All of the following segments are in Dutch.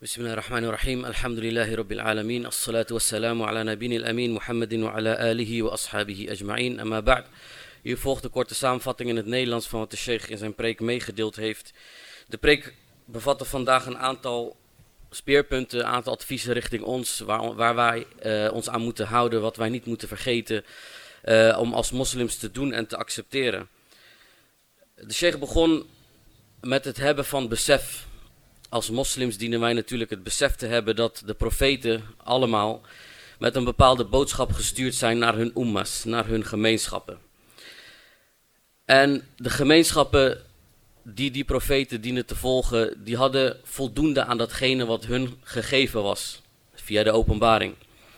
Bismillahirrahmanirrahim. Alhamdulillahi rabbil alamin. As-salatu wassalamu ala nabiyil amin Muhammadin wa ala alihi wa ashabihi ajma'in. Amma ba'd. Hier volgt de korte samenvatting in het Nederlands van wat de sheikh in zijn preek meegedeeld heeft. De preek bevatte vandaag een aantal speerpunten, een aantal adviezen richting ons, waar wij ons aan moeten houden, wat wij niet moeten vergeten om als moslims te doen en te accepteren. De sheikh begon met het hebben van besef. Als moslims dienen wij natuurlijk het besef te hebben dat de profeten allemaal met een bepaalde boodschap gestuurd zijn naar hun ummas, naar hun gemeenschappen. En de gemeenschappen die profeten dienen te volgen, die hadden voldoende aan datgene wat hun gegeven was, via de openbaring.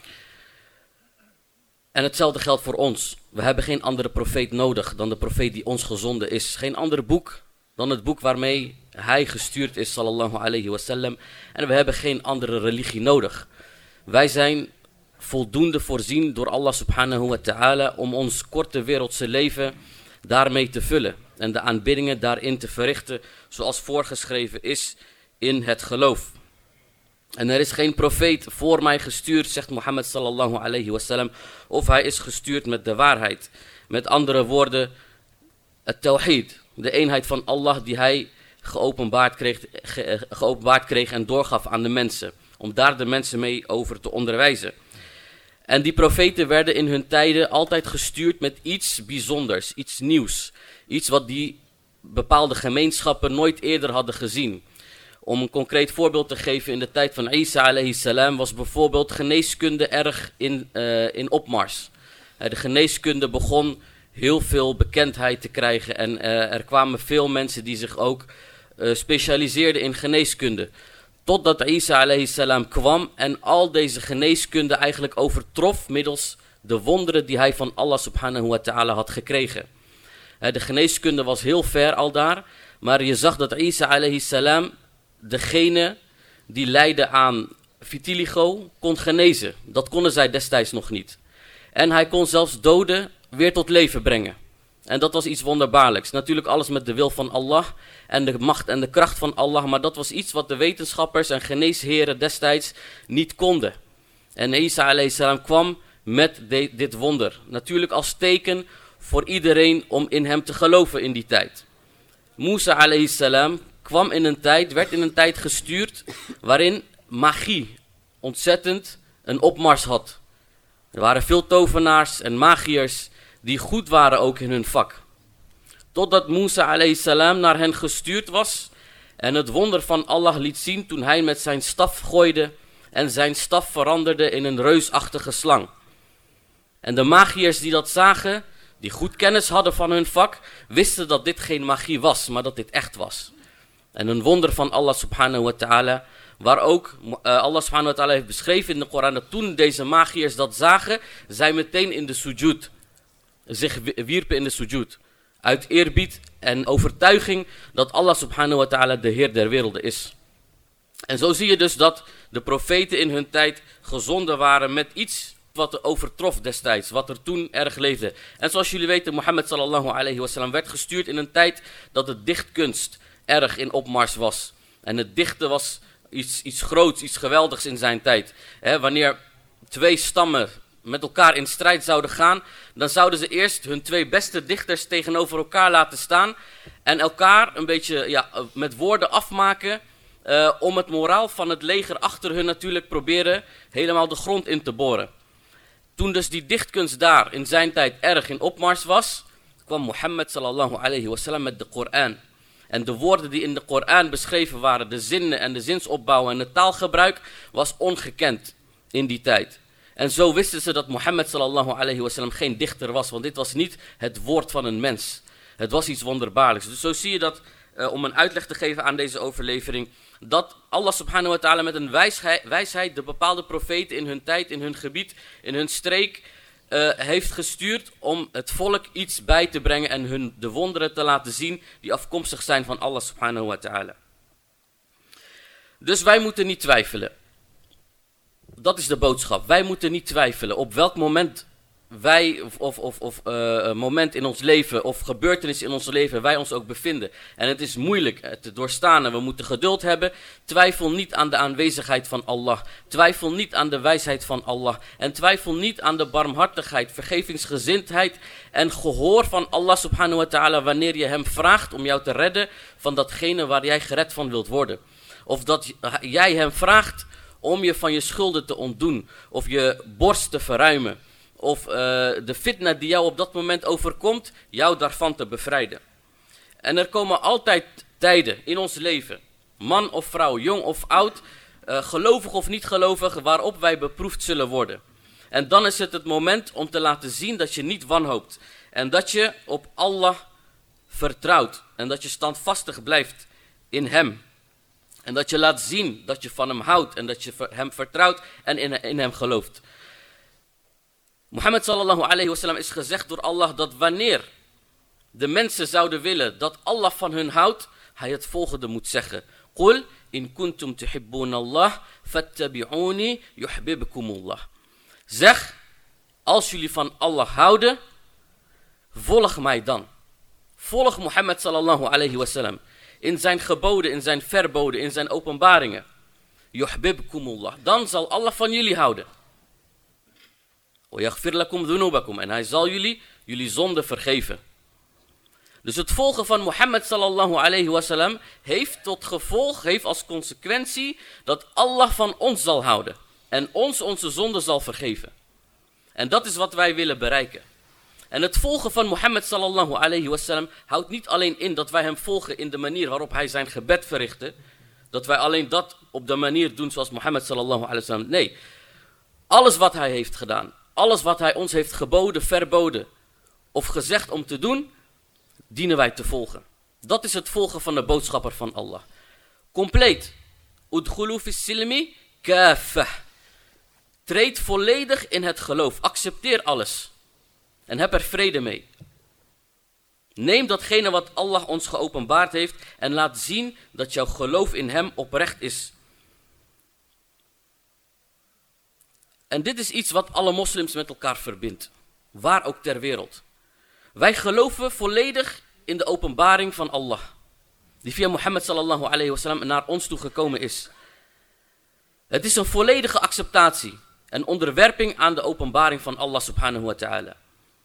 En hetzelfde geldt voor ons. We hebben geen andere profeet nodig dan de profeet die ons gezonden is. Geen ander boek dan het boek waarmee hij gestuurd is, sallallahu alayhi wasallam. En we hebben geen andere religie nodig. Wij zijn voldoende voorzien door Allah subhanahu wa ta'ala om ons korte wereldse leven daarmee te vullen. En de aanbiddingen daarin te verrichten zoals voorgeschreven is in het geloof. En er is geen profeet voor mij gestuurd, zegt Mohammed sallallahu alayhi wasallam, of hij is gestuurd met de waarheid. Met andere woorden, het tawhid, de eenheid van Allah die hij geopenbaard kreeg en doorgaf aan de mensen. Om daar de mensen mee over te onderwijzen. En die profeten werden in hun tijden altijd gestuurd met iets bijzonders, iets nieuws. Iets wat die bepaalde gemeenschappen nooit eerder hadden gezien. Om een concreet voorbeeld te geven, in de tijd van Isa alayhi salam was bijvoorbeeld geneeskunde erg in opmars. De geneeskunde begon heel veel bekendheid te krijgen en er kwamen veel mensen die zich ook specialiseerden in geneeskunde. Totdat Isa alayhi salam kwam en al deze geneeskunde eigenlijk overtrof middels de wonderen die hij van Allah subhanahu wa ta'ala had gekregen. De geneeskunde was heel ver al daar, maar je zag dat Isa alayhi salam degene die lijden aan vitiligo kon genezen. Dat konden zij destijds nog niet. En hij kon zelfs doden weer tot leven brengen. En dat was iets wonderbaarlijks. Natuurlijk alles met de wil van Allah en de macht en de kracht van Allah. Maar dat was iets wat de wetenschappers en geneesheren destijds niet konden. En Isa alayhi salam kwam met dit wonder. Natuurlijk als teken voor iedereen om in hem te geloven in die tijd. Musa alayhi salam werd in een tijd gestuurd waarin magie ontzettend een opmars had. Er waren veel tovenaars en magiërs die goed waren ook in hun vak. Totdat Musa alayhi salam naar hen gestuurd was en het wonder van Allah liet zien toen hij met zijn staf gooide en zijn staf veranderde in een reusachtige slang. En de magiërs die dat zagen, die goed kennis hadden van hun vak, wisten dat dit geen magie was, maar dat dit echt was. En een wonder van Allah subhanahu wa ta'ala, waar ook Allah subhanahu wa ta'ala heeft beschreven in de Koran, dat toen deze magiërs dat zagen, zij meteen in de sujud, zich wierpen in de sujud. Uit eerbied en overtuiging dat Allah subhanahu wa ta'ala de Heer der werelden is. En zo zie je dus dat de profeten in hun tijd gezonden waren met iets wat er overtrof destijds, wat er toen erg leefde. En zoals jullie weten, Mohammed sallallahu alayhi wasallam werd gestuurd in een tijd dat de dichtkunst erg in opmars was. En het dichten was iets groots, iets geweldigs in zijn tijd. Wanneer twee stammen met elkaar in strijd zouden gaan, dan zouden ze eerst hun twee beste dichters tegenover elkaar laten staan en elkaar een beetje met woorden afmaken om het moraal van het leger achter hun natuurlijk proberen helemaal de grond in te boren. Toen dus die dichtkunst daar in zijn tijd erg in opmars was, kwam Mohammed sallallahu alayhi wasallam met de Koran. En de woorden die in de Koran beschreven waren, de zinnen en de zinsopbouw en het taalgebruik, was ongekend in die tijd. En zo wisten ze dat Mohammed sallallahu alayhi wasallam geen dichter was, want dit was niet het woord van een mens. Het was iets wonderbaarlijks. Dus zo zie je dat, om een uitleg te geven aan deze overlevering, dat Allah subhanahu wa ta'ala met een wijsheid de bepaalde profeten in hun tijd, in hun gebied, in hun streek, heeft gestuurd om het volk iets bij te brengen en hun de wonderen te laten zien die afkomstig zijn van Allah subhanahu wa ta'ala. Dus wij moeten niet twijfelen. Dat is de boodschap. Wij moeten niet twijfelen op welk moment wij moment in ons leven of gebeurtenis in ons leven wij ons ook bevinden. En het is moeilijk te doorstaan en we moeten geduld hebben. Twijfel niet aan de aanwezigheid van Allah. Twijfel niet aan de wijsheid van Allah. En twijfel niet aan de barmhartigheid, vergevingsgezindheid en gehoor van Allah subhanahu wa ta'ala wanneer je hem vraagt om jou te redden van datgene waar jij gered van wilt worden. Of dat jij hem vraagt om je van je schulden te ontdoen of je borst te verruimen. Of de fitna die jou op dat moment overkomt, jou daarvan te bevrijden. En er komen altijd tijden in ons leven, man of vrouw, jong of oud, gelovig of niet gelovig, waarop wij beproefd zullen worden. En dan is het moment om te laten zien dat je niet wanhoopt. En dat je op Allah vertrouwt. En dat je standvastig blijft in hem. En dat je laat zien dat je van hem houdt en dat je hem vertrouwt en in hem gelooft. Mohammed sallallahu alayhi wasallam is gezegd door Allah dat wanneer de mensen zouden willen dat Allah van hun houdt, hij het volgende moet zeggen. Qul in kuntum tuhibbuna Allah fattabi'uni yuhibbukumullah. Zeg, als jullie van Allah houden, volg mij dan. Volg Mohammed sallallahu alayhi wasallam. In zijn geboden, in zijn verboden, in zijn openbaringen. Yuhibbukumullah. Dan zal Allah van jullie houden. En hij zal jullie zonde vergeven. Dus het volgen van Mohammed sallallahu alayhi wasallam heeft tot gevolg, heeft als consequentie dat Allah van ons zal houden. En ons onze zonde zal vergeven. En dat is wat wij willen bereiken. En het volgen van Mohammed sallallahu alayhi wasallam houdt niet alleen in dat wij hem volgen in de manier waarop hij zijn gebed verrichtte. Dat wij alleen dat op de manier doen zoals Mohammed sallallahu alayhi wasallam. Nee, alles wat hij heeft gedaan, alles wat hij ons heeft geboden, verboden of gezegd om te doen, dienen wij te volgen. Dat is het volgen van de boodschapper van Allah. Compleet. Udkhulu fis silmi kaffah. Treed volledig in het geloof. Accepteer alles. En heb er vrede mee. Neem datgene wat Allah ons geopenbaard heeft en laat zien dat jouw geloof in hem oprecht is. En dit is iets wat alle moslims met elkaar verbindt. Waar ook ter wereld. Wij geloven volledig in de openbaring van Allah. Die via Mohammed sallallahu alayhi wasallam naar ons toe gekomen is. Het is een volledige acceptatie en onderwerping aan de openbaring van Allah subhanahu wa ta'ala.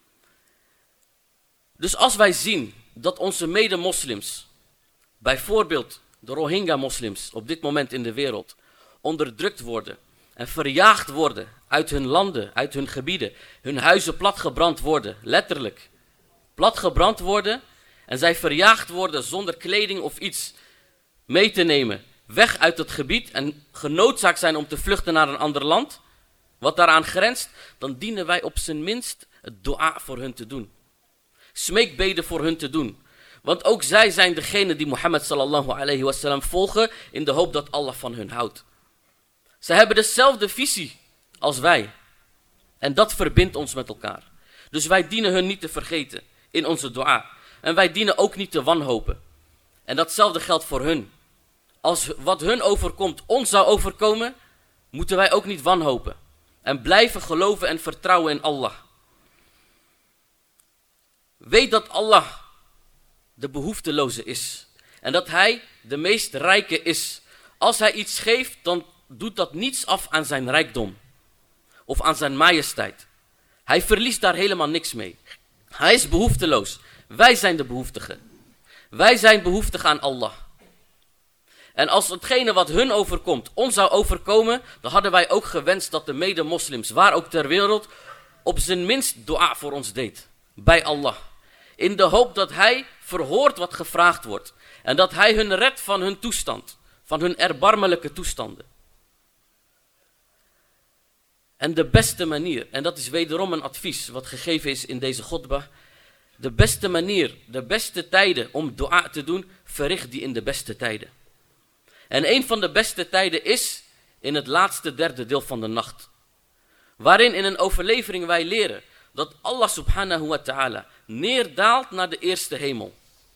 Dus als wij zien dat onze mede-moslims, bijvoorbeeld de Rohingya-moslims op dit moment in de wereld, onderdrukt worden en verjaagd worden uit hun landen, uit hun gebieden, hun huizen platgebrand worden, letterlijk platgebrand worden en zij verjaagd worden zonder kleding of iets mee te nemen, weg uit het gebied en genoodzaakt zijn om te vluchten naar een ander land, wat daaraan grenst, dan dienen wij op zijn minst het dua voor hun te doen. Smeekbeden voor hun te doen. Want ook zij zijn degene die Mohammed sallallahu alayhi wasallam volgen in de hoop dat Allah van hun houdt. Zij hebben dezelfde visie als wij. En dat verbindt ons met elkaar. Dus wij dienen hun niet te vergeten in onze dua. En wij dienen ook niet te wanhopen. En datzelfde geldt voor hun. Als wat hun overkomt ons zou overkomen, moeten wij ook niet wanhopen. En blijven geloven en vertrouwen in Allah. Weet dat Allah de behoefteloze is. En dat hij de meest rijke is. Als hij iets geeft, dan doet dat niets af aan zijn rijkdom. Of aan zijn majesteit. Hij verliest daar helemaal niks mee. Hij is behoefteloos. Wij zijn de behoeftigen. Wij zijn behoeftig aan Allah. En als hetgene wat hun overkomt ons zou overkomen, dan hadden wij ook gewenst dat de mede-moslims, waar ook ter wereld, op zijn minst dua voor ons deed. Bij Allah. In de hoop dat hij verhoort wat gevraagd wordt. En dat hij hun redt van hun toestand. Van hun erbarmelijke toestanden. En de beste manier, en dat is wederom een advies wat gegeven is in deze khutbah. De beste manier, de beste tijden om dua te doen, verricht die in de beste tijden. En een van de beste tijden is in het laatste derde deel van de nacht. Waarin in een overlevering wij leren dat Allah subhanahu wa ta'ala neerdaalt naar de eerste hemel.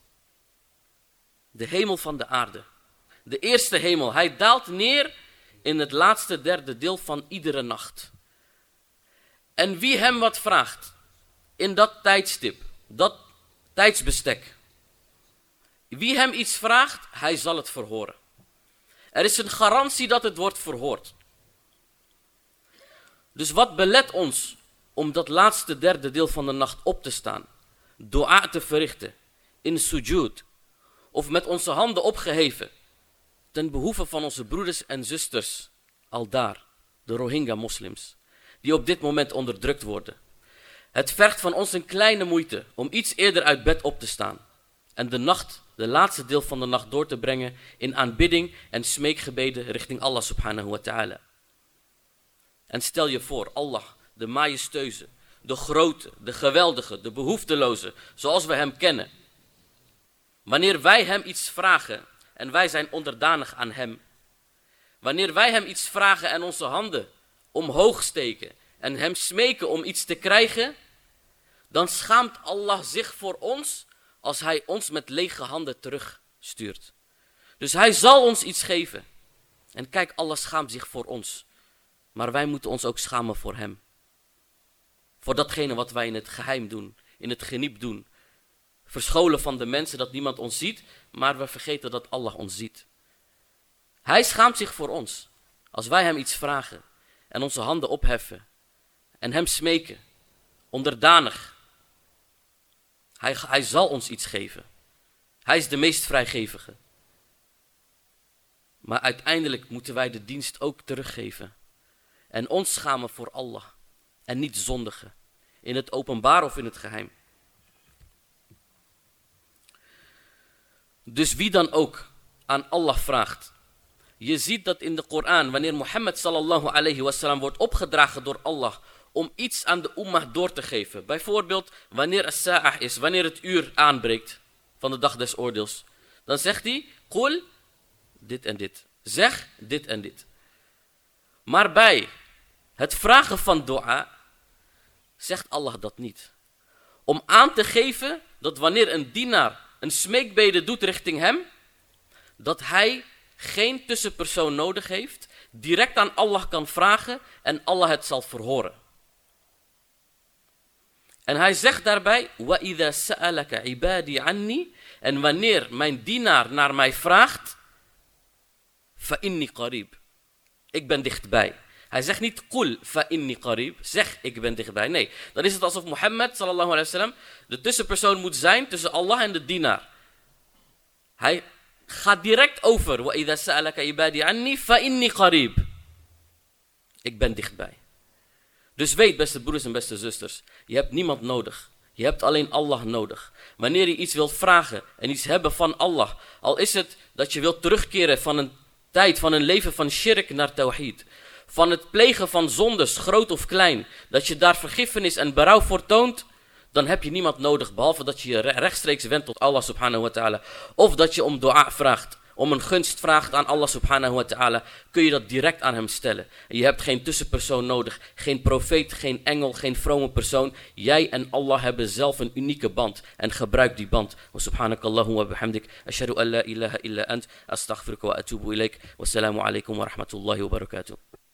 De hemel van de aarde. De eerste hemel. Hij daalt neer in het laatste derde deel van iedere nacht. En wie hem wat vraagt in dat tijdstip, dat tijdsbestek. Wie hem iets vraagt, hij zal het verhoren. Er is een garantie dat het wordt verhoord. Dus wat belet ons om dat laatste derde deel van de nacht op te staan, dua te verrichten, in sujud, of met onze handen opgeheven, ten behoeve van onze broeders en zusters, al daar, de Rohingya-moslims, die op dit moment onderdrukt worden. Het vergt van ons een kleine moeite om iets eerder uit bed op te staan en de nacht, de laatste deel van de nacht door te brengen in aanbidding en smeekgebeden richting Allah subhanahu wa ta'ala. En stel je voor, Allah, de majestueuze, de grote, de geweldige, de behoefteloze, zoals we hem kennen. Wanneer wij hem iets vragen en wij zijn onderdanig aan hem. Wanneer wij hem iets vragen en onze handen omhoog steken en hem smeken om iets te krijgen, dan schaamt Allah zich voor ons als hij ons met lege handen terugstuurt. Dus hij zal ons iets geven. En kijk, Allah schaamt zich voor ons. Maar wij moeten ons ook schamen voor hem. Voor datgene wat wij in het geheim doen, in het geniep doen. Verscholen van de mensen dat niemand ons ziet, maar we vergeten dat Allah ons ziet. Hij schaamt zich voor ons. Als wij hem iets vragen en onze handen opheffen en hem smeken, onderdanig. Hij zal ons iets geven. Hij is de meest vrijgevige. Maar uiteindelijk moeten wij de dienst ook teruggeven. En ons schamen voor Allah. En niet zondigen. In het openbaar of in het geheim. Dus wie dan ook aan Allah vraagt. Je ziet dat in de Koran, wanneer Mohammed sallallahu alayhi wasallam wordt opgedragen door Allah om iets aan de ummah door te geven. Bijvoorbeeld wanneer as-sa'ah is, wanneer het uur aanbreekt van de dag des oordeels. Dan zegt hij, qul, dit en dit. Zeg dit en dit. Maar bij het vragen van dua zegt Allah dat niet. Om aan te geven dat wanneer een dienaar een smeekbede doet richting hem, dat hij geen tussenpersoon nodig heeft, direct aan Allah kan vragen en Allah het zal verhoren. En hij zegt daarbij, وَإِذَا سَأَلَكَ عِبَادِي عَنِّي, en wanneer mijn dienaar naar mij vraagt, فَإِنِّي قَرِيب, ik ben dichtbij. Hij zegt niet, قُل فَإِنِّي قَرِيب, zeg ik ben dichtbij. Nee, dan is het alsof Mohammed sallallahu alaihi wasallam de tussenpersoon moet zijn tussen Allah en de dienaar. Hij gaat direct over, وَإِذَا سَأَلَكَ عِبَادِي عَنِّي فَإِنِّي قَرِيب, ik ben dichtbij. Dus weet, beste broeders en beste zusters, je hebt niemand nodig. Je hebt alleen Allah nodig. Wanneer je iets wilt vragen en iets hebben van Allah, al is het dat je wilt terugkeren van een tijd, van een leven van shirk naar tawhid, van het plegen van zondes, groot of klein, dat je daar vergiffenis en berouw voor toont, dan heb je niemand nodig, behalve dat je je rechtstreeks wendt tot Allah subhanahu wa ta'ala. Of dat je om dua vraagt, om een gunst vraagt aan Allah subhanahu wa ta'ala, kun je dat direct aan hem stellen. En je hebt geen tussenpersoon nodig, geen profeet, geen engel, geen vrome persoon. Jij en Allah hebben zelf een unieke band en gebruik die band. Wa subhanakallahu wa bihamdik, ashhadu an la ilaha illa ant, astaghfiruka wa atubu ilaik. Wassalamu alaikum wa rahmatullahi wa barakatuh.